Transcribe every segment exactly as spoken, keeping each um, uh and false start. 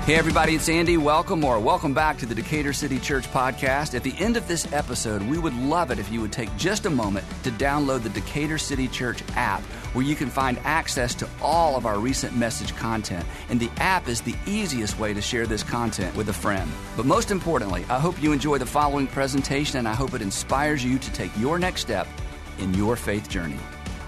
Hey everybody, it's Andy. Welcome or welcome back to the Decatur City Church podcast. At the end of this episode, we would love it if you would take just a moment to download the Decatur City Church app, where you can find access to all of our recent message content. And the app is the easiest way to share this content with a friend. But most importantly, I hope you enjoy the following presentation, and I hope it inspires you to take your next step in your faith journey.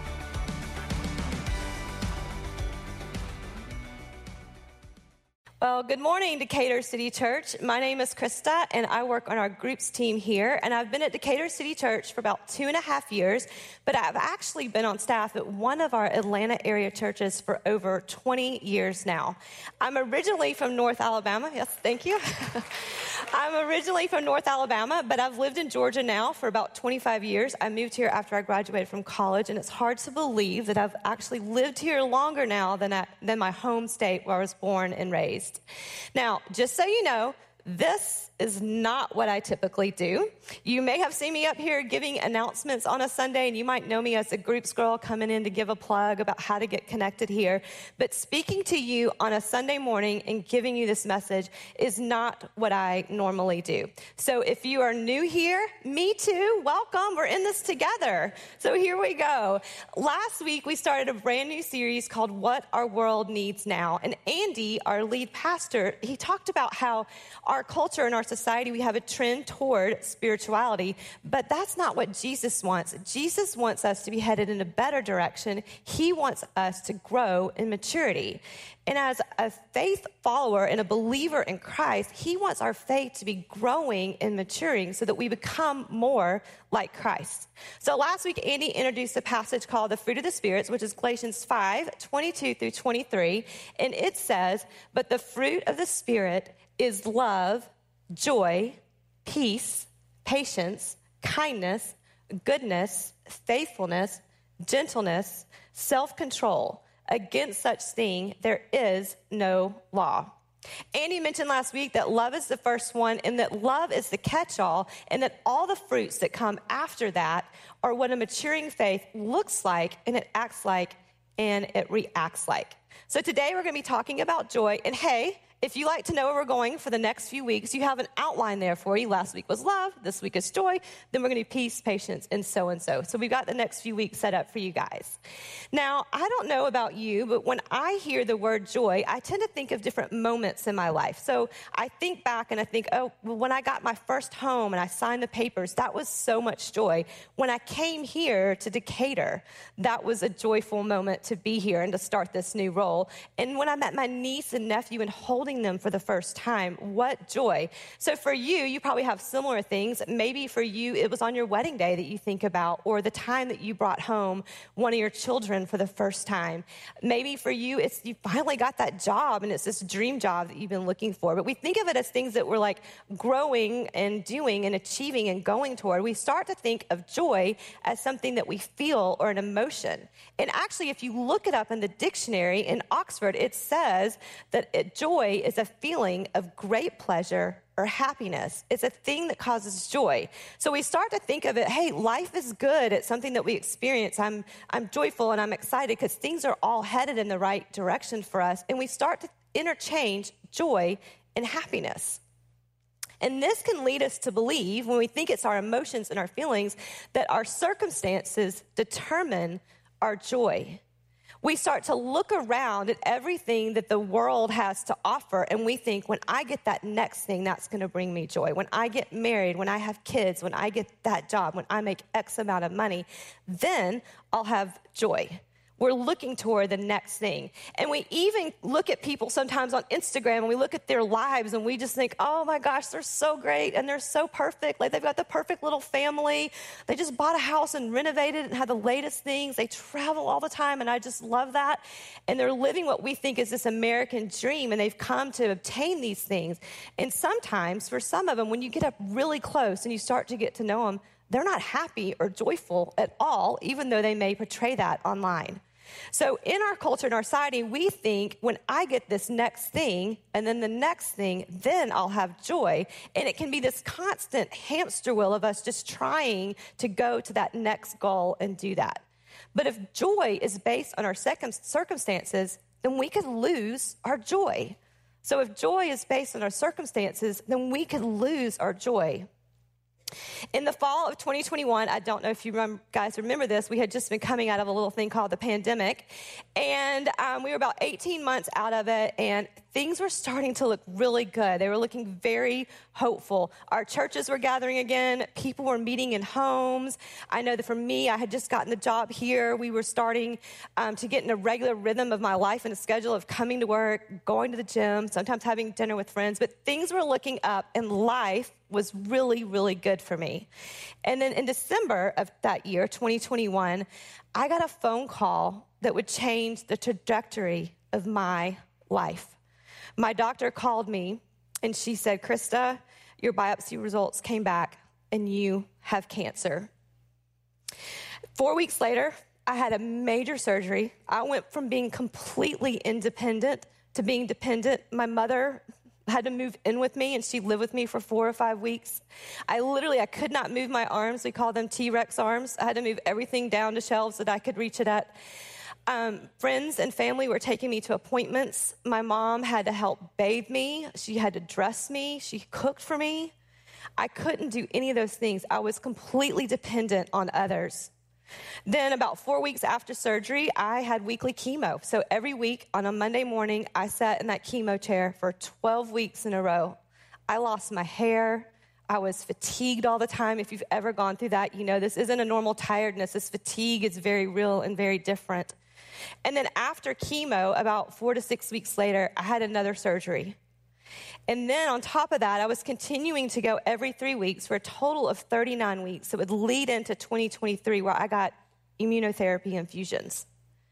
Well, good morning, Decatur City Church. My name is Krista, and I work on our groups team here. And I've been at Decatur City Church for about two and a half years, but I've actually been on staff at one of our Atlanta area churches for over twenty years now. I'm originally from North Alabama. Yes, thank you. I'm originally from North Alabama, but I've lived in Georgia now for about twenty-five years. I moved here after I graduated from college, and it's hard to believe that I've actually lived here longer now than, I, than my home state where I was born and raised. Now, just so you know, this is not what I typically do. You may have seen me up here giving announcements on a Sunday, and you might know me as a groups girl coming in to give a plug about how to get connected here. But speaking to you on a Sunday morning and giving you this message is not what I normally do. So if you are new here, me too, welcome. We're in this together. So here we go. Last week, we started a brand new series called What Our World Needs Now. And Andy, our lead pastor, he talked about how our culture and our society, we have a trend toward spirituality, but that's not what Jesus wants. Jesus wants us to be headed in a better direction. He wants us to grow in maturity. And as a faith follower and a believer in Christ, he wants our faith to be growing and maturing so that we become more like Christ. So last week, Andy introduced a passage called the Fruit of the Spirits, which is Galatians five, twenty-two through twenty-three. And it says, "But the fruit of the Spirit is love, joy, peace, patience, kindness, goodness, faithfulness, gentleness, self-control. Against such thing there is no law." Andy mentioned last week that love is the first one, and that love is the catch-all, and that all the fruits that come after that are what a maturing faith looks like, and it acts like, and it reacts like. So today we're going to be talking about joy, and hey, if you like to know where we're going for the next few weeks, you have an outline there for you. Last week was love, this week is joy, then we're going to do peace, patience, and so and so. So we've got the next few weeks set up for you guys. Now, I don't know about you, but when I hear the word joy, I tend to think of different moments in my life. So I think back and I think, oh, well, when I got my first home and I signed the papers, that was so much joy. When I came here to Decatur, that was a joyful moment to be here and to start this new role. And when I met my niece and nephew and holding them for the first time, what joy. So for you, you probably have similar things. Maybe for you, it was on your wedding day that you think about, or the time that you brought home one of your children for the first time. Maybe for you, it's you finally got that job, and it's this dream job that you've been looking for. But we think of it as things that we're like growing and doing and achieving and going toward. We start to think of joy as something that we feel or an emotion. And actually, if you look it up in the dictionary in Oxford, it says that it, joy is a feeling of great pleasure or happiness. It's a thing that causes joy. So we start to think of it, hey, life is good. It's something that we experience. I'm I'm joyful and I'm excited because things are all headed in the right direction for us. And we start to interchange joy and happiness. And this can lead us to believe, when we think it's our emotions and our feelings, that our circumstances determine our joy. We start to look around at everything that the world has to offer, and we think, when I get that next thing, that's going to bring me joy. When I get married, when I have kids, when I get that job, when I make X amount of money, then I'll have joy. We're looking toward the next thing. And we even look at people sometimes on Instagram, and we look at their lives, and we just think, oh my gosh, they're so great, and they're so perfect. Like, they've got the perfect little family. They just bought a house and renovated and had the latest things. They travel all the time, and I just love that. And they're living what we think is this American dream, and they've come to obtain these things. And sometimes, for some of them, when you get up really close and you start to get to know them, they're not happy or joyful at all, even though they may portray that online. So in our culture, in our society, we think, when I get this next thing and then the next thing, then I'll have joy. And it can be this constant hamster wheel of us just trying to go to that next goal and do that. But if joy is based on our circumstances, then we could lose our joy. So if joy is based on our circumstances, then we could lose our joy. In the fall of twenty twenty-one, I don't know if you remember, guys remember this, we had just been coming out of a little thing called the pandemic, and um, we were about eighteen months out of it, and things were starting to look really good. They were looking very hopeful. Our churches were gathering again. People were meeting in homes. I know that for me, I had just gotten the job here. We were starting um, to get in a regular rhythm of my life and a schedule of coming to work, going to the gym, sometimes having dinner with friends, but things were looking up, and life was really, really good for me. And then in December of that year, twenty twenty-one, I got a phone call that would change the trajectory of my life. My doctor called me and she said, Krista, your biopsy results came back and you have cancer. Four weeks later, I had a major surgery. I went from being completely independent to being dependent. My mother had to move in with me, and she lived with me for four or five weeks. I literally, I could not move my arms. We call them T-Rex arms. I had to move everything down to shelves that I could reach it at. Um, friends and family were taking me to appointments. My mom had to help bathe me. She had to dress me. She cooked for me. I couldn't do any of those things. I was completely dependent on others. Then about four weeks after surgery, I had weekly chemo. So every week on a Monday morning, I sat in that chemo chair for twelve weeks in a row. I lost my hair. I was fatigued all the time. If you've ever gone through that, you know this isn't a normal tiredness. This fatigue is very real and very different. And then after chemo, about four to six weeks later, I had another surgery. And then on top of that, I was continuing to go every three weeks for a total of thirty-nine weeks. It would lead into twenty twenty-three where I got immunotherapy infusions.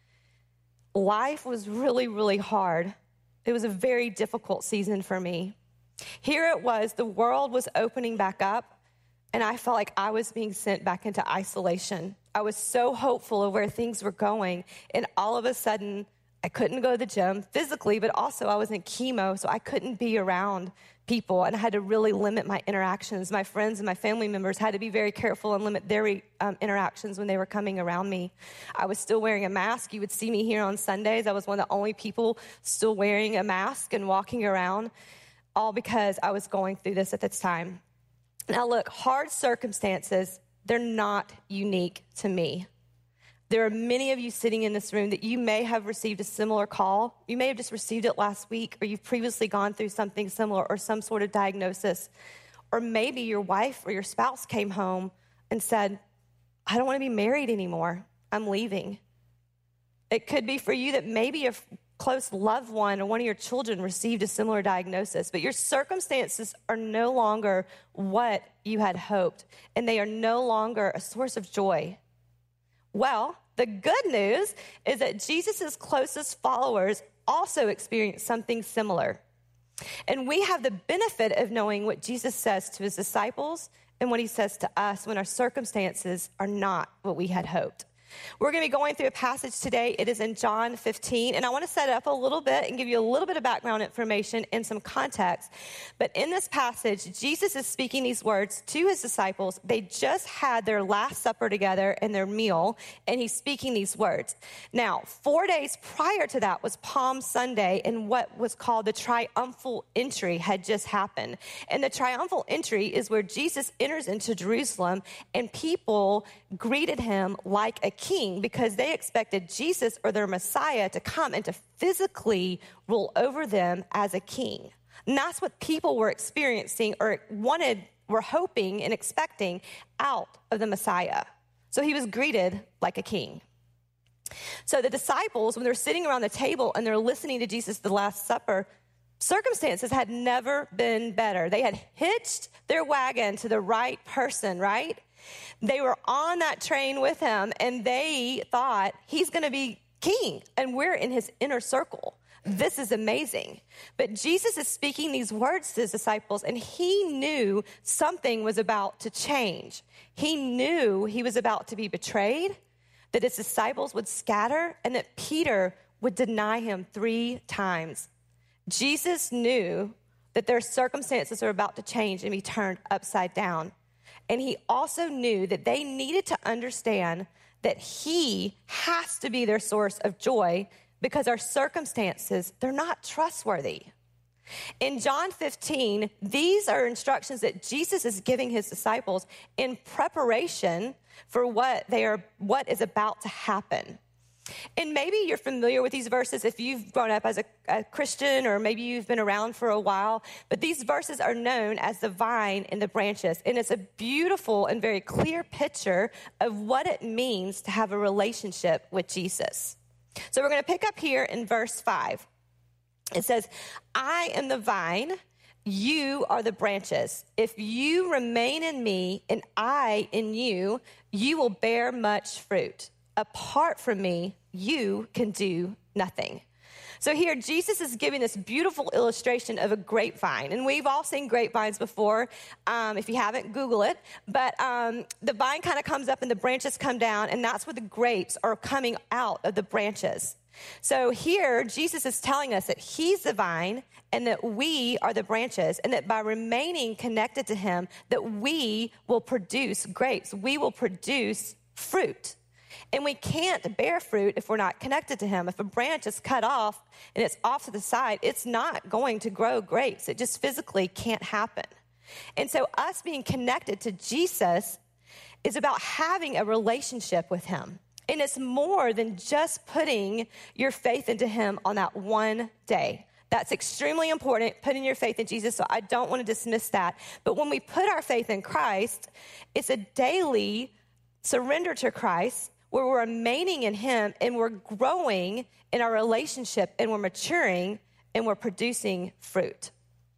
Life was really, really hard. It was a very difficult season for me. Here it was, the world was opening back up, and I felt like I was being sent back into isolation. I was so hopeful of where things were going, and all of a sudden, I couldn't go to the gym physically, but also I was in chemo, so I couldn't be around people, and I had to really limit my interactions. My friends and my family members had to be very careful and limit their um, interactions when they were coming around me. I was still wearing a mask. You would see me here on Sundays. I was one of the only people still wearing a mask and walking around, all because I was going through this at this time. Now look, hard circumstances, they're not unique to me. There are many of you sitting in this room that you may have received a similar call. You may have just received it last week, or you've previously gone through something similar or some sort of diagnosis. Or maybe your wife or your spouse came home and said, I don't want to be married anymore. I'm leaving. It could be for you that maybe a close loved one or one of your children received a similar diagnosis, but your circumstances are no longer what you had hoped, and they are no longer a source of joy. Well, the good news is that Jesus' closest followers also experienced something similar. And we have the benefit of knowing what Jesus says to his disciples and what he says to us when our circumstances are not what we had hoped. We're going to be going through a passage today. It is in John fifteen, and I want to set it up a little bit and give you a little bit of background information and some context. But in this passage, Jesus is speaking these words to his disciples. They just had their Last Supper together and their meal, and he's speaking these words. Now, four days prior to that was Palm Sunday, and what was called the triumphal entry had just happened. And the triumphal entry is where Jesus enters into Jerusalem, and people greeted him like a king because they expected Jesus or their Messiah to come and to physically rule over them as a king. And that's what people were experiencing or wanted, were hoping and expecting out of the Messiah. So he was greeted like a king. So the disciples, when they're sitting around the table and they're listening to Jesus, the Last Supper, circumstances had never been better. They had hitched their wagon to the right person, right? They were on that train with him, and they thought he's going to be king, and we're in his inner circle. This is amazing. But Jesus is speaking these words to his disciples, and he knew something was about to change. He knew he was about to be betrayed, that his disciples would scatter, and that Peter would deny him three times. Jesus knew that their circumstances are about to change and be turned upside down. And he also knew that they needed to understand that he has to be their source of joy because our circumstances, they're not trustworthy. In John fifteen, these are instructions that Jesus is giving his disciples in preparation for what they are, what is about to happen. And maybe you're familiar with these verses if you've grown up as a, a Christian, or maybe you've been around for a while, but these verses are known as the vine and the branches. And it's a beautiful and very clear picture of what it means to have a relationship with Jesus. So we're going to pick up here in verse five. It says, I am the vine, you are the branches. If you remain in me and I in you, you will bear much fruit. Apart from me, you can do nothing. So here, Jesus is giving this beautiful illustration of a grapevine. And we've all seen grapevines before. Um, if you haven't, Google it. But um, the vine kind of comes up and the branches come down, and that's where the grapes are coming out of the branches. So here, Jesus is telling us that he's the vine and that we are the branches, and that by remaining connected to him, that we will produce grapes. We will produce fruit. And we can't bear fruit if we're not connected to him. If a branch is cut off and it's off to the side, it's not going to grow grapes. It just physically can't happen. And so us being connected to Jesus is about having a relationship with him. And it's more than just putting your faith into him on that one day. That's extremely important, putting your faith in Jesus, so I don't want to dismiss that. But when we put our faith in Christ, it's a daily surrender to Christ, where we're remaining in him and we're growing in our relationship and we're maturing and we're producing fruit.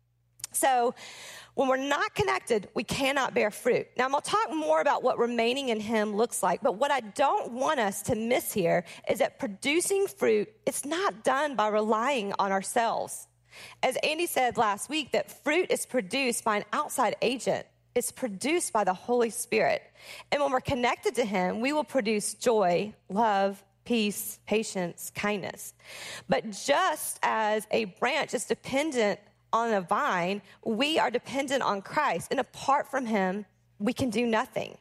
So when we're not connected, we cannot bear fruit. Now, I'm going to talk more about what remaining in him looks like, but what I don't want us to miss here is that producing fruit, it's not done by relying on ourselves. As Andy said last week, that fruit is produced by an outside agent. It's produced by the Holy Spirit. And when we're connected to him, we will produce joy, love, peace, patience, kindness. But just as a branch is dependent on a vine, we are dependent on Christ. And apart from him, we can do nothing.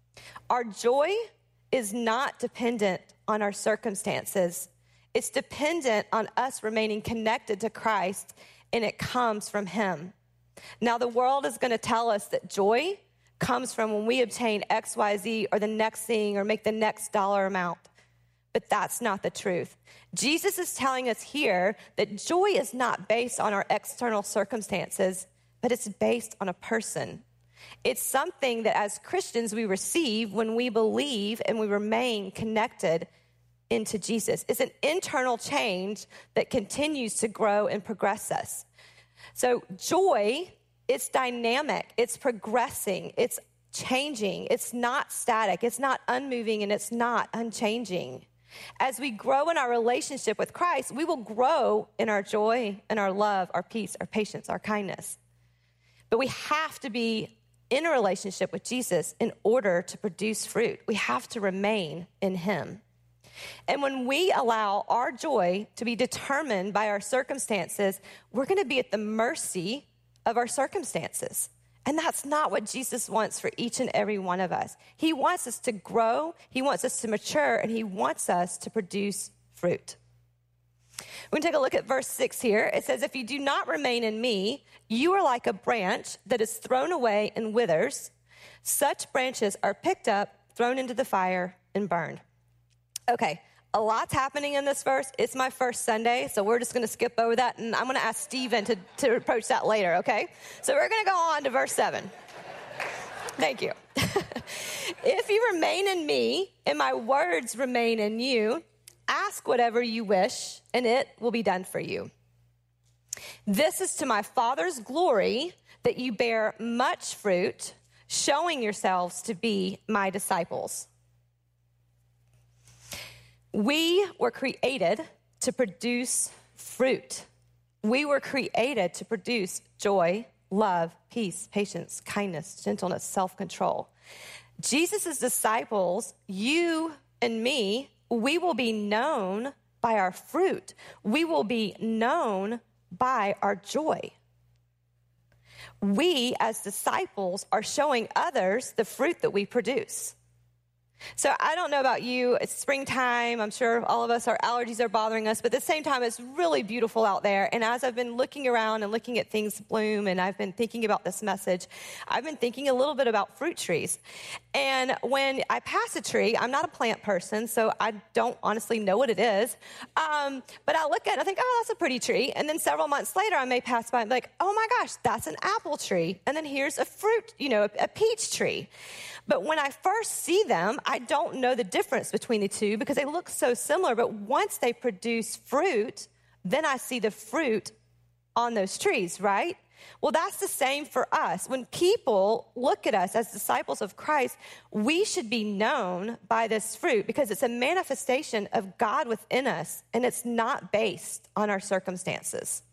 Our joy is not dependent on our circumstances. It's dependent on us remaining connected to Christ, and it comes from him. Now, the world is going to tell us that joy comes from when we obtain X, Y, Z, or the next thing, or make the next dollar amount. But that's not the truth. Jesus is telling us here that joy is not based on our external circumstances, but it's based on a person. It's something that as Christians we receive when we believe and we remain connected into Jesus. It's an internal change that continues to grow and progress us. So joy, it's dynamic, it's progressing, it's changing, it's not static, it's not unmoving, and it's not unchanging. As we grow in our relationship with Christ, we will grow in our joy and our love, our peace, our patience, our kindness. But we have to be in a relationship with Jesus in order to produce fruit. We have to remain in him. And when we allow our joy to be determined by our circumstances, we're going to be at the mercy of our circumstances. And that's not what Jesus wants for each and every one of us. He wants us to grow, he wants us to mature, and he wants us to produce fruit. We're going to take a look at verse six here. It says, if you do not remain in me, you are like a branch that is thrown away and withers. Such branches are picked up, thrown into the fire, and burned. Okay, a lot's happening in this verse. It's my first Sunday, so we're just going to skip over that, and I'm going to ask Stephen to, to approach that later, okay? So we're going to go on to verse seven. Thank you. If you remain in me, and my words remain in you, ask whatever you wish, and it will be done for you. This is to my Father's glory that you bear much fruit, showing yourselves to be my disciples. We were created to produce fruit. We were created to produce joy, love, peace, patience, kindness, gentleness, self-control. Jesus' disciples, you and me, we will be known by our fruit. We will be known by our joy. We, as disciples, are showing others the fruit that we produce. So I don't know about you. It's springtime. I'm sure all of us, our allergies are bothering us. But at the same time, it's really beautiful out there. And as I've been looking around and looking at things bloom, and I've been thinking about this message, I've been thinking a little bit about fruit trees. And when I pass a tree, I'm not a plant person, so I don't honestly know what it is. Um, but I look at it and I think, oh, that's a pretty tree. And then several months later, I may pass by and be like, oh my gosh, that's an apple tree. And then here's a fruit, you know, a, a peach tree. But when I first see them, I don't know the difference between the two because they look so similar. But once they produce fruit, then I see the fruit on those trees, right? Well, that's the same for us. When people look at us as disciples of Christ, we should be known by this fruit because it's a manifestation of God within us, and it's not based on our circumstances.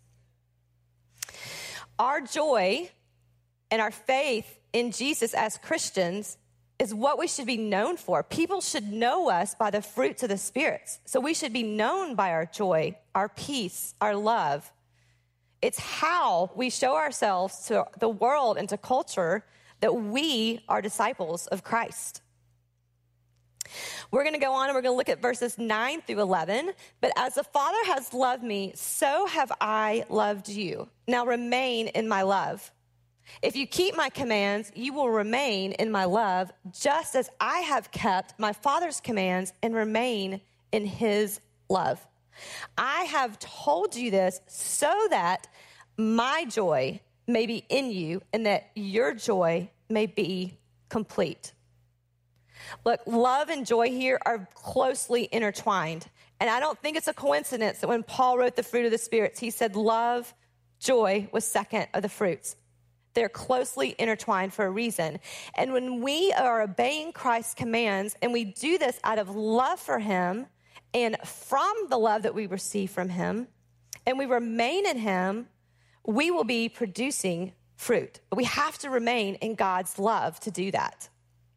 Our joy and our faith in Jesus as Christians is what we should be known for. People should know us by the fruits of the spirits. So we should be known by our joy, our peace, our love. It's how we show ourselves to the world and to culture that we are disciples of Christ. We're going to go on and we're going to look at verses nine through eleven. But as the Father has loved me, so have I loved you. Now remain in my love. If you keep my commands, you will remain in my love, just as I have kept my Father's commands and remain in his love. I have told you this so that my joy may be in you and that your joy may be complete. Look, love and joy here are closely intertwined. And I don't think it's a coincidence that when Paul wrote the fruit of the spirits, he said love, joy was second of the fruits. They're closely intertwined for a reason. And when we are obeying Christ's commands, and we do this out of love for him and from the love that we receive from him, and we remain in him, we will be producing fruit. But we have to remain in God's love to do that.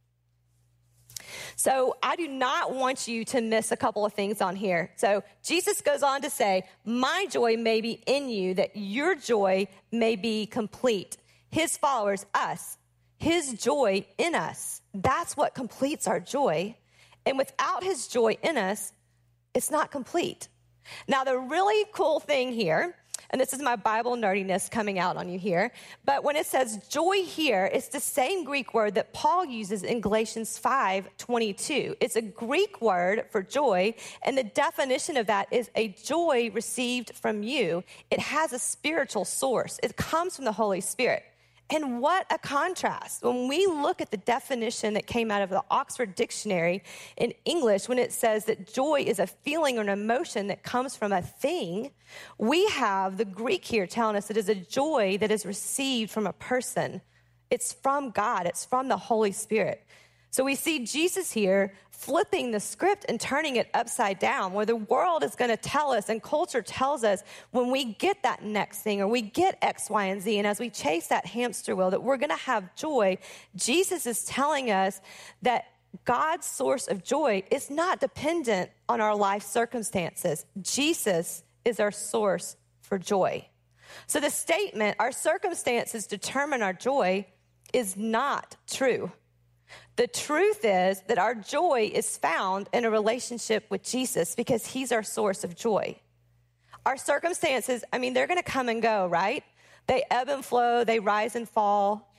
So I do not want you to miss a couple of things on here. So Jesus goes on to say, my joy may be in you, that your joy may be complete. His followers, us, his joy in us. That's what completes our joy. And without his joy in us, it's not complete. Now, the really cool thing here, and this is my Bible nerdiness coming out on you here, but when it says joy here, it's the same Greek word that Paul uses in Galatians five twenty-two. It's a Greek word for joy, and the definition of that is a joy received from you. It has a spiritual source. It comes from the Holy Spirit. And what a contrast. When we look at the definition that came out of the Oxford Dictionary in English, when it says that joy is a feeling or an emotion that comes from a thing, we have the Greek here telling us it is a joy that is received from a person. It's from God. It's from the Holy Spirit. So we see Jesus here flipping the script and turning it upside down, where the world is going to tell us and culture tells us when we get that next thing or we get X, Y, and Z, and as we chase that hamster wheel, that we're going to have joy. Jesus is telling us that God's source of joy is not dependent on our life circumstances. Jesus is our source for joy. So the statement, our circumstances determine our joy, is not true. The truth is that our joy is found in a relationship with Jesus because he's our source of joy. Our circumstances, I mean, they're going to come and go, right? They ebb and flow, they rise and fall.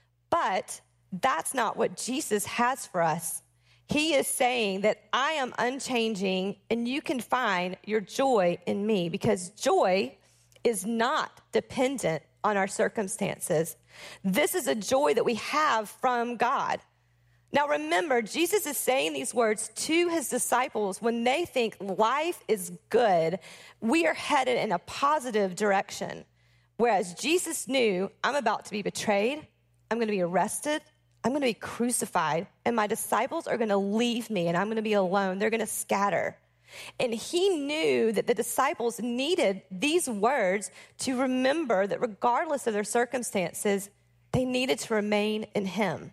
But that's not what Jesus has for us. He is saying that I am unchanging and you can find your joy in me because joy is not dependent on our circumstances. This is a joy that we have from God. Now remember, Jesus is saying these words to his disciples when they think life is good. We are headed in a positive direction. Whereas Jesus knew, I'm about to be betrayed, I'm going to be arrested, I'm going to be crucified, and my disciples are going to leave me, and I'm going to be alone. They're going to scatter. And he knew that the disciples needed these words to remember that regardless of their circumstances, they needed to remain in him.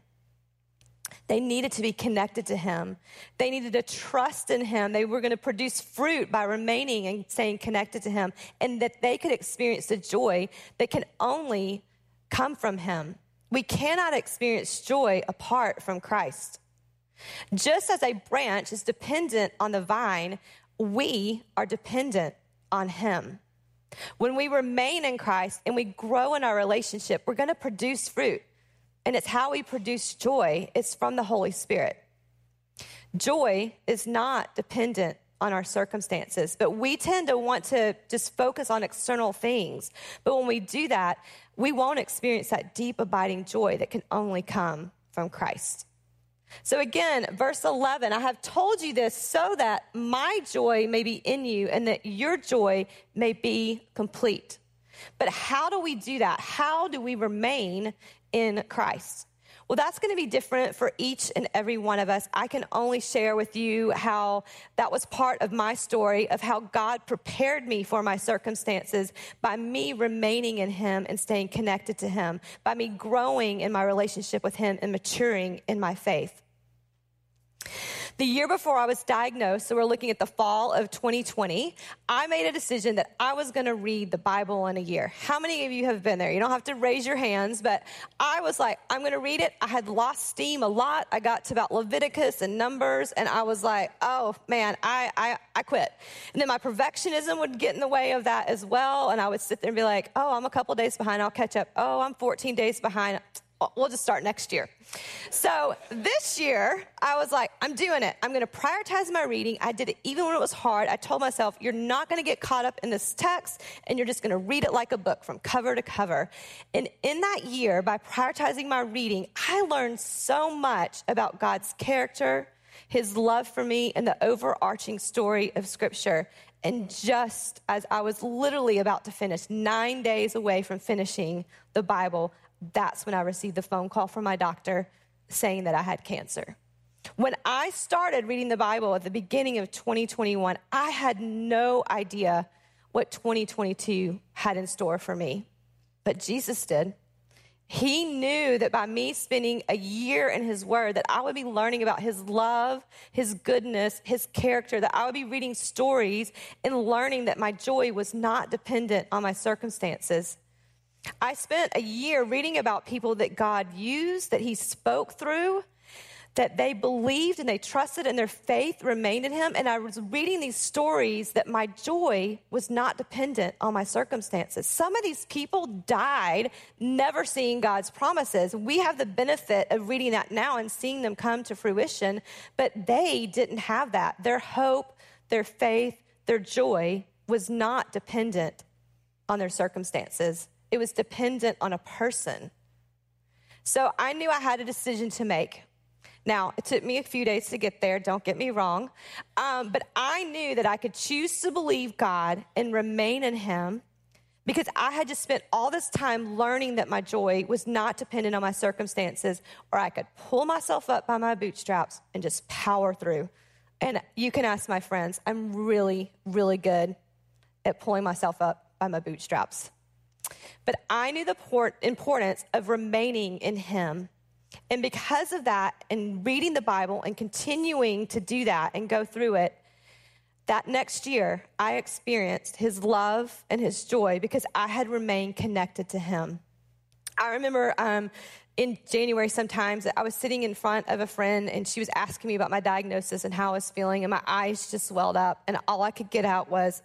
They needed to be connected to him. They needed to trust in him. They were going to produce fruit by remaining and staying connected to him, and that they could experience the joy that can only come from him. We cannot experience joy apart from Christ. Just as a branch is dependent on the vine, we are dependent on him. When we remain in Christ and we grow in our relationship, we're going to produce fruit. And it's how we produce joy. It's from the Holy Spirit. Joy is not dependent on our circumstances, but we tend to want to just focus on external things. But when we do that, we won't experience that deep, abiding joy that can only come from Christ. So again, verse eleven, I have told you this so that my joy may be in you and that your joy may be complete. But how do we do that? How do we remain in Christ? Well, that's going to be different for each and every one of us. I can only share with you how that was part of my story of how God prepared me for my circumstances by me remaining in him and staying connected to him, by me growing in my relationship with him and maturing in my faith. The year before I was diagnosed, so we're looking at the fall of twenty twenty, I made a decision that I was going to read the Bible in a year. How many of you have been there? You don't have to raise your hands, but I was like, I'm going to read it. I had lost steam a lot. I got to about Leviticus and Numbers, and I was like, oh, man, I, I, I quit. And then my perfectionism would get in the way of that as well, and I would sit there and be like, oh, I'm a couple days behind. I'll catch up. Oh, I'm fourteen days behind. We'll just start next year. So this year, I was like, I'm doing it. I'm going to prioritize my reading. I did it even when it was hard. I told myself, you're not going to get caught up in this text, and you're just going to read it like a book from cover to cover. And in that year, by prioritizing my reading, I learned so much about God's character, his love for me, and the overarching story of Scripture. And just as I was literally about to finish, nine days away from finishing the Bible, that's when I received the phone call from my doctor saying that I had cancer. When I started reading the Bible at the beginning of twenty twenty-one, I had no idea what twenty twenty-two had in store for me, but Jesus did. He knew that by me spending a year in his word, that I would be learning about his love, his goodness, his character, that I would be reading stories and learning that my joy was not dependent on my circumstances. I spent a year reading about people that God used, that he spoke through, that they believed and they trusted and their faith remained in him. And I was reading these stories that my joy was not dependent on my circumstances. Some of these people died never seeing God's promises. We have the benefit of reading that now and seeing them come to fruition, but they didn't have that. Their hope, their faith, their joy was not dependent on their circumstances. It was dependent on a person. So I knew I had a decision to make. Now, it took me a few days to get there, don't get me wrong. Um, but I knew that I could choose to believe God and remain in him because I had just spent all this time learning that my joy was not dependent on my circumstances, or I could pull myself up by my bootstraps and just power through. And you can ask my friends, I'm really, really good at pulling myself up by my bootstraps. But I knew the importance of remaining in him. And because of that, and reading the Bible and continuing to do that and go through it, that next year, I experienced his love and his joy because I had remained connected to him. I remember um, in January sometimes, I was sitting in front of a friend, and she was asking me about my diagnosis and how I was feeling, and my eyes just swelled up, and all I could get out was,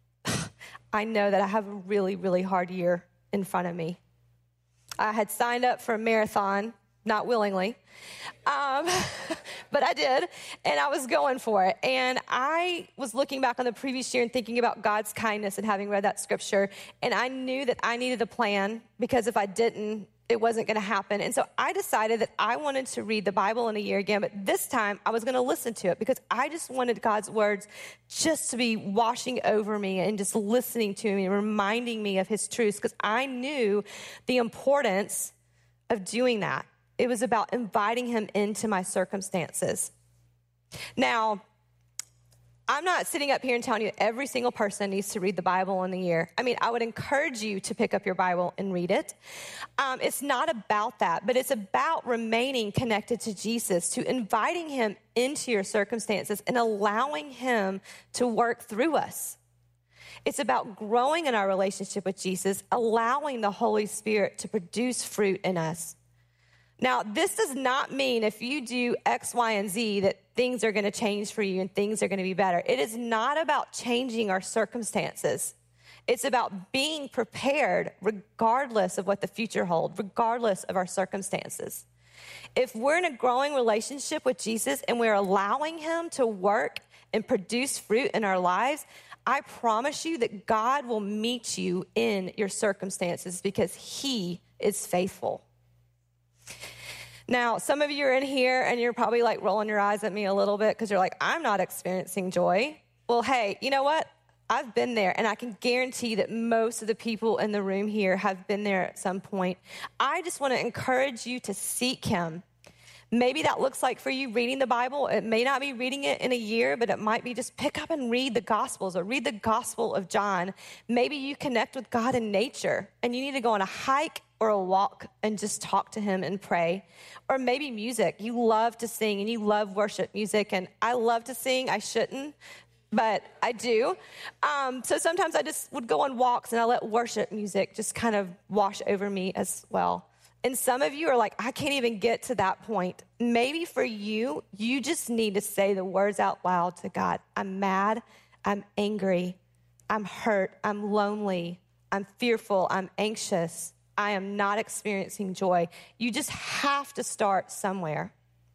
I know that I have a really, really hard year in front of me. I had signed up for a marathon, not willingly, um, but I did, and I was going for it. And I was looking back on the previous year and thinking about God's kindness and having read that scripture, and I knew that I needed a plan because if I didn't, it wasn't going to happen. And so I decided that I wanted to read the Bible in a year again, but this time I was going to listen to it because I just wanted God's words just to be washing over me and just listening to me and reminding me of his truths because I knew the importance of doing that. It was about inviting him into my circumstances. Now, I'm not sitting up here and telling you every single person needs to read the Bible in the year. I mean, I would encourage you to pick up your Bible and read it. Um, it's not about that, but it's about remaining connected to Jesus, to inviting him into your circumstances and allowing him to work through us. It's about growing in our relationship with Jesus, allowing the Holy Spirit to produce fruit in us. Now, this does not mean if you do X, Y, and Z that things are going to change for you and things are going to be better. It is not about changing our circumstances. It's about being prepared regardless of what the future holds, regardless of our circumstances. If we're in a growing relationship with Jesus and we're allowing him to work and produce fruit in our lives, I promise you that God will meet you in your circumstances because he is faithful. Now, some of you are in here and you're probably like rolling your eyes at me a little bit because you're like, I'm not experiencing joy. Well, hey, you know what? I've been there, and I can guarantee that most of the people in the room here have been there at some point. I just want to encourage you to seek him. Maybe that looks like for you reading the Bible. It may not be reading it in a year, but it might be just pick up and read the Gospels or read the Gospel of John. Maybe you connect with God in nature, and you need to go on a hike or a walk and just talk to him and pray. Or maybe music. You love to sing, and you love worship music, and I love to sing. I shouldn't. But I do. Um, so sometimes I just would go on walks and I let worship music just kind of wash over me as well. And some of you are like, I can't even get to that point. Maybe for you, you just need to say the words out loud to God. I'm mad. I'm angry. I'm hurt. I'm lonely. I'm fearful. I'm anxious. I am not experiencing joy. You just have to start somewhere.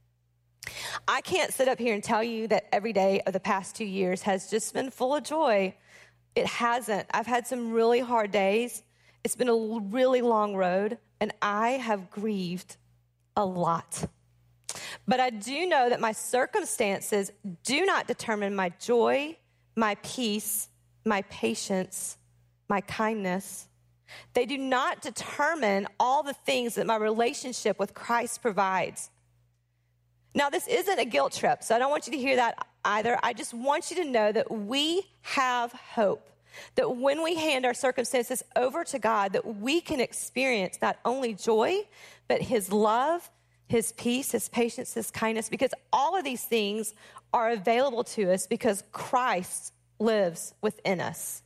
I can't sit up here and tell you that every day of the past two years has just been full of joy. It hasn't. I've had some really hard days. It's been a really long road, and I have grieved a lot. But I do know that my circumstances do not determine my joy, my peace, my patience, my kindness. They do not determine all the things that my relationship with Christ provides. Now, this isn't a guilt trip, so I don't want you to hear that either. I just want you to know that we have hope, that when we hand our circumstances over to God, that we can experience not only joy, but his love, his peace, his patience, his kindness, because all of these things are available to us because Christ lives within us.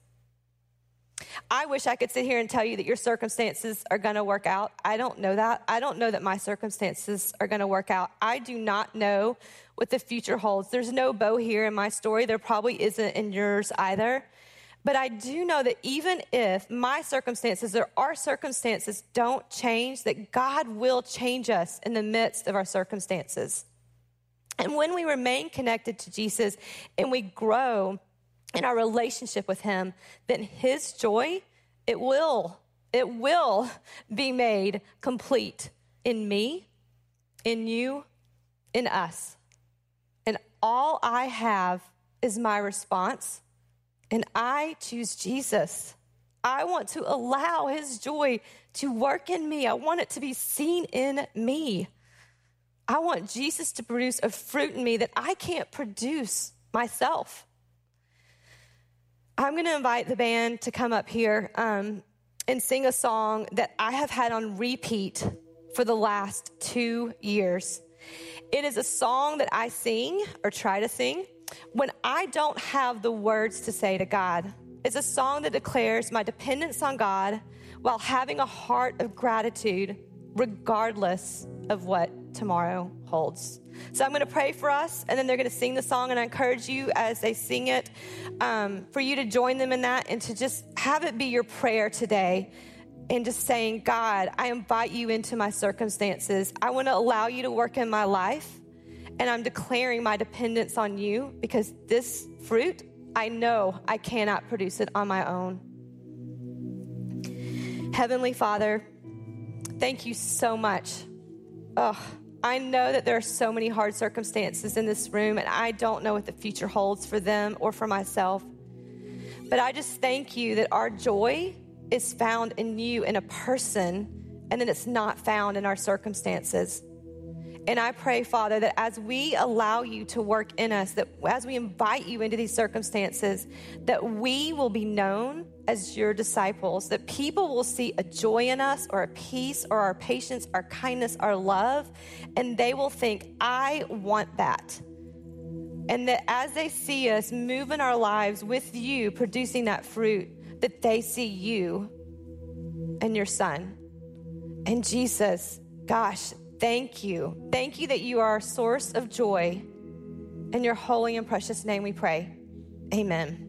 I wish I could sit here and tell you that your circumstances are going to work out. I don't know that. I don't know that my circumstances are going to work out. I do not know what the future holds. There's no Bo here in my story. There probably isn't in yours either. But I do know that even if my circumstances or our circumstances don't change, that God will change us in the midst of our circumstances. And when we remain connected to Jesus and we grow in our relationship with him, then his joy, it will, it will be made complete in me, in you, in us. And all I have is my response, and I choose Jesus. I want to allow his joy to work in me. I want it to be seen in me. I want Jesus to produce a fruit in me that I can't produce myself. I'm going to invite the band to come up here um, and sing a song that I have had on repeat for the last two years. It is a song that I sing or try to sing when I don't have the words to say to God. It's a song that declares my dependence on God while having a heart of gratitude regardless of what tomorrow holds. So I'm going to pray for us, and then they're going to sing the song, and I encourage you as they sing it um, for you to join them in that and to just have it be your prayer today and just saying, God, I invite you into my circumstances. I want to allow you to work in my life, and I'm declaring my dependence on you because this fruit, I know I cannot produce it on my own. Heavenly Father, thank you so much. Oh, I know that there are so many hard circumstances in this room, and I don't know what the future holds for them or for myself. But I just thank you that our joy is found in you, in a person, and that it's not found in our circumstances. And I pray, Father, that as we allow you to work in us, that as we invite you into these circumstances, that we will be known as your disciples, that people will see a joy in us or a peace or our patience, our kindness, our love, and they will think, I want that. And that as they see us move in our lives with you, producing that fruit, that they see you and your son. And Jesus, gosh, Thank you. Thank you that you are our source of joy. In your holy and precious name we pray. Amen.